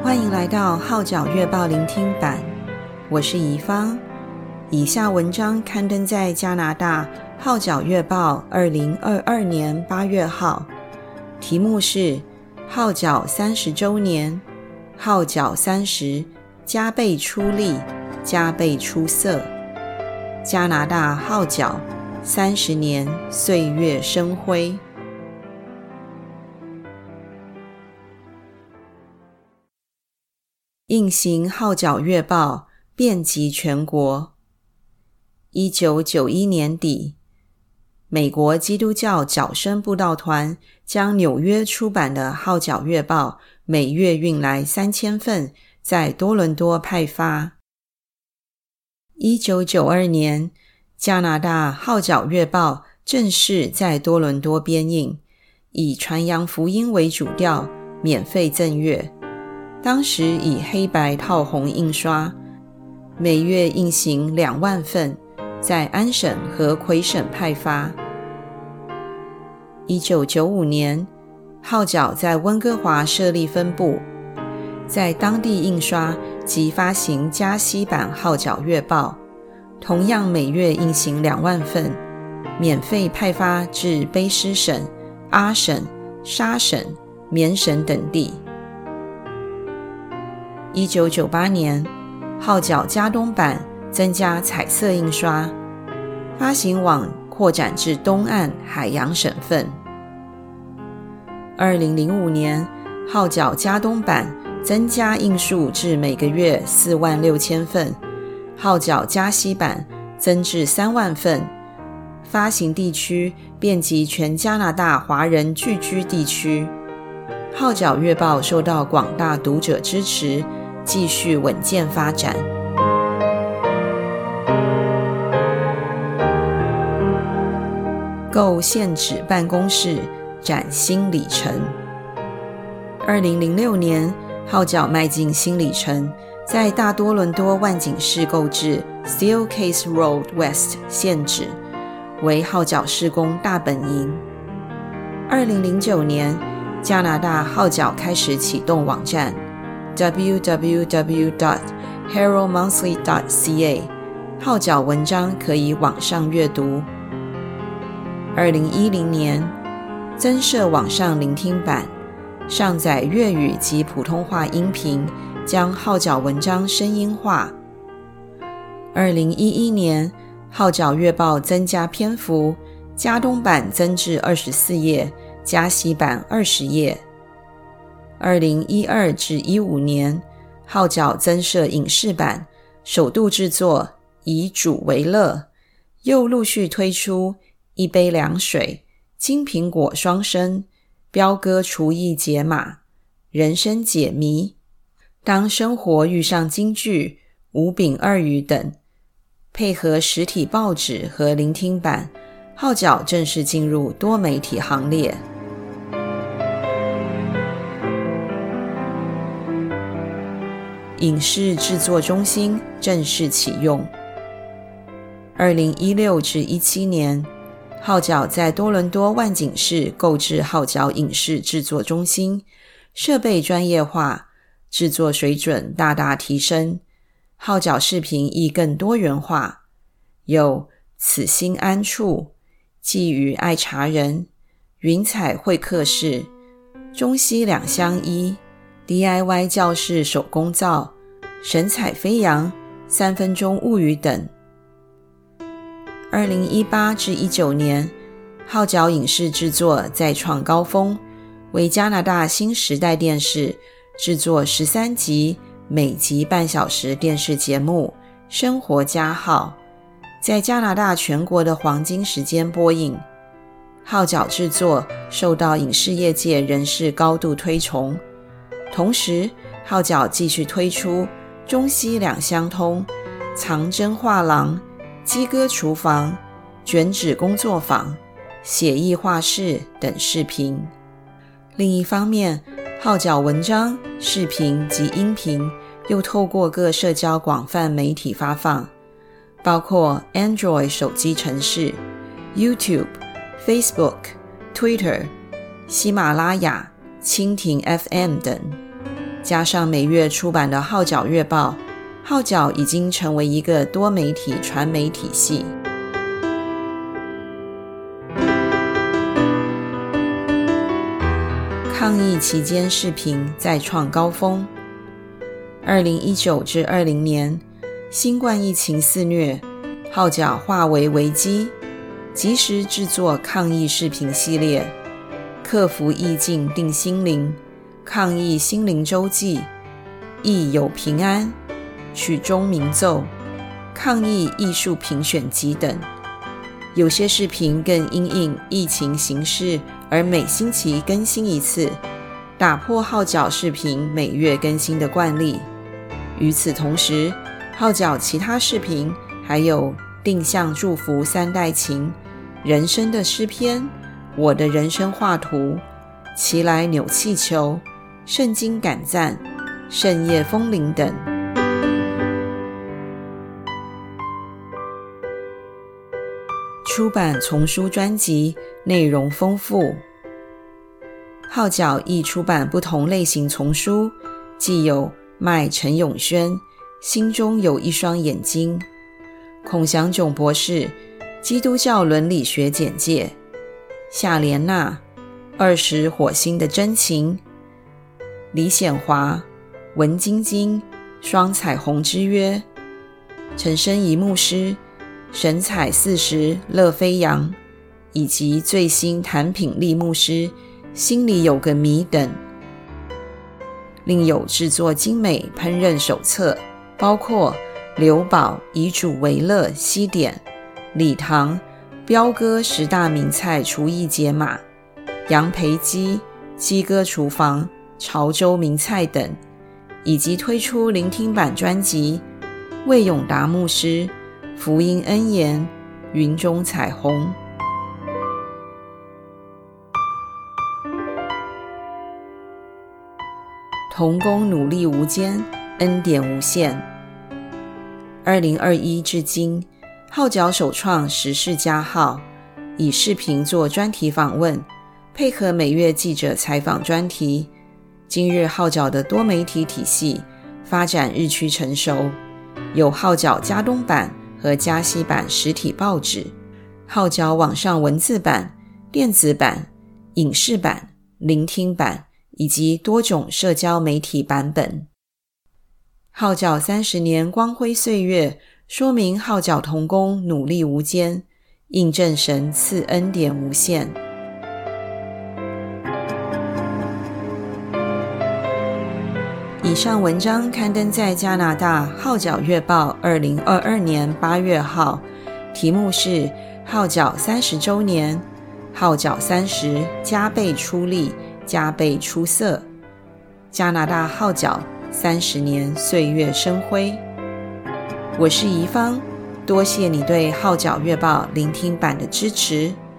欢迎来到号角月报聆听版，我是宜芳。以下文章刊登在加拿大号角月报2022年8月号，题目是号角30周年，号角30，加倍出力，加倍出色。加拿大号角30年，岁月生辉。印行号角月报遍及全国。1991年底，美国基督教角声布道团将纽约出版的号角月报每月运来3000份，在多伦多派发。1992年，加拿大号角月报正式在多伦多编印，以传扬福音为主调，免费赠阅。当时以黑白套红印刷，每月印行2万份，在安省和魁省派发。1995年，号角在温哥华设立分部，在当地印刷及发行加西版号角月报，同样每月印行2万份，免费派发至卑诗省、阿省、沙省、缅省等地。1998年，号角加东版增加彩色印刷，发行网扩展至东岸海洋省份。2005年，号角加东版增加印数至每个月46000份，号角加西版增至3万份，发行地区遍及全加拿大华人聚居地区。号角月报受到广大读者支持，继续稳健发展。购现址办公室，展新里程。2006年，号角迈进新里程，在大多伦多万景市购置 Steelcase Road West 现址，为号角事工大本营。2009年，加拿大号角开始启动网站www.heraldmonthly.ca， 号角文章可以网上阅读。2010年，增设网上聆听版，上载粤语及普通话音频，将号角文章声音化。2011年，号角月报增加篇幅，加东版增至24页，加西版20页。2012至15年，号角增设影视版，首度制作以主为乐，又陆续推出一杯凉水、金苹果双生、彪哥厨艺解码、人生解谜、当生活遇上金句、五饼二鱼等，配合实体报纸和聆听版，号角正式进入多媒体行列。影视制作中心正式启用。2016至17年，号角在多伦多万景市购置号角影视制作中心，设备专业化，制作水准大大提升，号角视频亦更多元化，有此心安处、寄语爱茶人、云彩会客室、中西两相依、DIY 教室手工皂、神采飞扬、3分钟物语等。2018至19年，号角影视制作再创高峰，为加拿大新时代电视制作13集，每集半小时电视节目《生活家号》，在加拿大全国的黄金时间播映。号角制作受到影视业界人士高度推崇，同时号角继续推出中西两相通、藏真画廊、鸡哥厨房、卷纸工作坊、写意画室等视频。另一方面，号角文章、视频及音频又透过各社交广泛媒体发放，包括 Android 手机程式、YouTube、Facebook、Twitter、喜马拉雅、蜻蜓 FM 等。 加上每月出版的《号角月报》，号角已经成为一个多媒体传媒体系。抗疫期间视频再创高峰。2019至20年，新冠疫情肆虐，号角化为危机，及时制作抗疫视频系列，克服疫境定心灵、抗疫心灵周记、疫有平安、曲终鸣奏、抗疫艺术评选集等。有些视频更因应疫情形势而每星期更新一次，打破号角视频每月更新的惯例。与此同时，号角其他视频还有定向祝福三代情、人生的诗篇、我的人生画图、齐来扭气球、圣经感赞、圣夜风铃等。出版丛书专辑，内容丰富。号角亦出版不同类型丛书，既有麦陈永轩心中有一双眼睛，孔祥炯博士基督教伦理学简介，夏莲娜20火星的真情，李显华文晶晶双彩虹之约，陈升仪牧师神采40乐飞扬，以及最新谭品丽牧师心里有个谜等。另有制作精美烹饪手册，包括刘宝以煮为乐西点、礼堂彪哥10大名菜厨艺解码、杨培基鸡哥厨房潮州名菜等，以及推出聆听版专辑魏永达牧师福音恩言云中彩虹。同工努力无间，恩典无限。2021至今，号角首创时事加号，以视频做专题访问，配合每月记者采访专题。今日号角的多媒体体系发展日趋成熟，有号角嘉东版和嘉西版实体报纸，号角网上文字版、电子版、影视版、聆听版以及多种社交媒体版本。号角30年光辉岁月，说明号角同工努力无间，印证神赐恩典无限。以上文章刊登在加拿大《号角月报》2022年8月号，题目是号角30周年，号角30加倍出力，加倍出色。加拿大号角30年岁月生辉。我是宜芳，多谢你对《号角月报》聆听版的支持。